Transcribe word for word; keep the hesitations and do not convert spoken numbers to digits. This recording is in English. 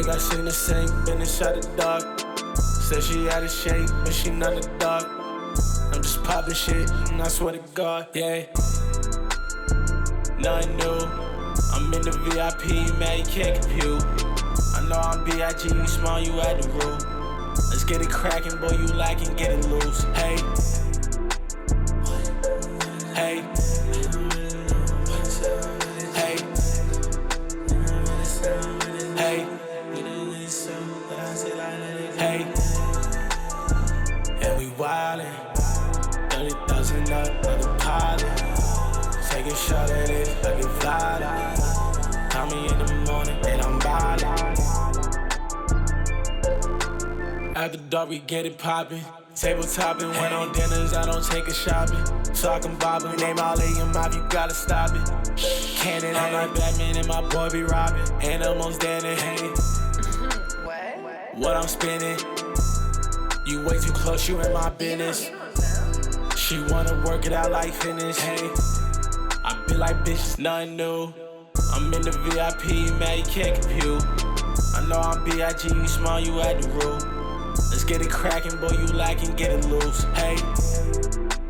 Think I seen the sink, been inside the dark. Said she out of shape, but she none of the dark. I'm just popping shit, and I swear to God, yeah. Nothing new. I'm in the V I P, man, you can't compute. I know I'm B I G, you small, you at the root. Let's get it crackin', boy, you lacking, get it loose. Hey, hey, hey, hey, hey. Yeah, we wildin'. thirty thousand up on the pilot. Take a shot at it like it's violent. Call me in the morning and I'm violent. After dark we get it poppin'. Table topping, went on dinners, I don't take a shopping. So I can bob it, name all of your mouth, you gotta stop it. Cannon, I'm like Batman and my boy be robbing. And almost dead in hey. What? What I'm spinning. You way too close, you in my business. She wanna work it out like fitness, hey. I feel like bitch, nothing new. I'm in the V I P, man, you can't compute. I know I'm B I G, you small, you at the root. Let's get it crackin', boy, you lacking, get it loose, hey.